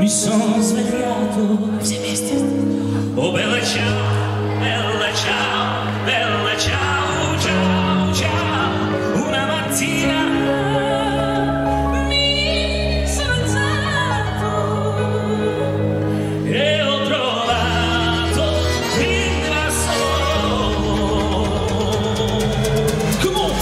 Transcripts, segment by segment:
mi sono svegliato. Oh bella ciao, bella ciao, bella ciao, ciao, ciao. Una mattina mi sono alzato e ho trovato il grasso. Come on,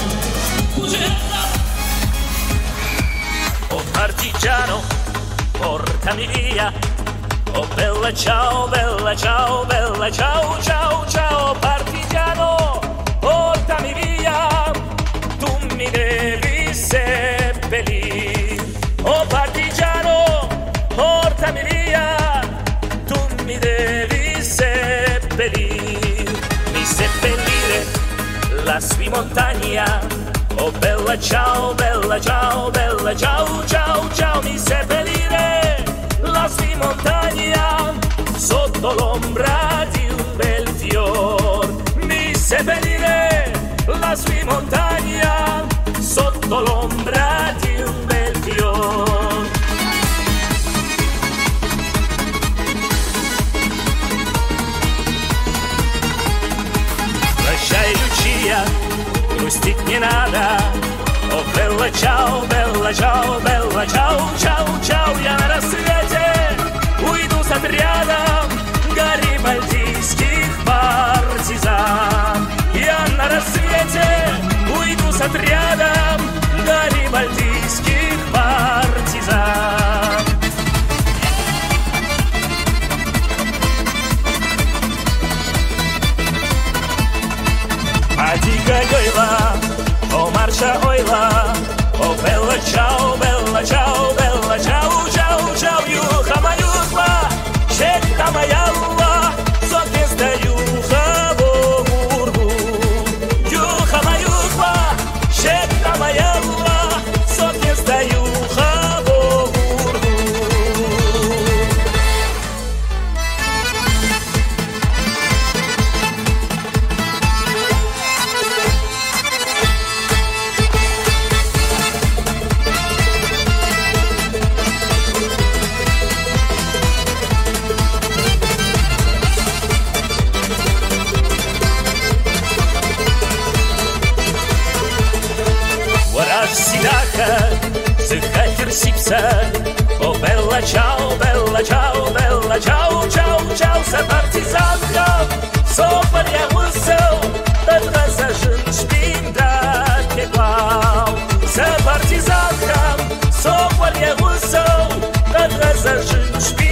oh partigiano, portami via. Oh bella ciao, bella ciao, bella ciao, ciao, ciao, partigiano, portami via, tu mi devi seppellire. Oh partigiano, portami via, tu mi devi seppellire. Mi seppellire lassù in montagna. Oh bella ciao, bella ciao, bella ciao, ciao, ciao, mi seppellire lassù in montagna, sotto l'ombra di un bel fior. Mi seppellire lassù in montagna, sotto l'ombra di un bel fior. Lasciai Lucia, non sticchi nada. Oh bella ciao, bella ciao, bella ciao, ciao, ciao. Ja na rassvete uйду с отряда гарибальдийских партизан. Я на рассвете уйду с отрядом гарибальдийских партизан. А дикая гойла, о марша ойла, о бella ciao, bella ciao, bella ciao, ciao, ciao. Юха маюхла, шекта маялла, сокеста юха богургу. Юха маюхла, шекта маялла, сокеста юха богургу. Oh bella ciao, bella ciao, bella ciao, ciao, ciao. Să partizanka, sopra je usel, da razăjân șpinda te pau. Să partizanka, sopra je usel, da razăjân șpinda.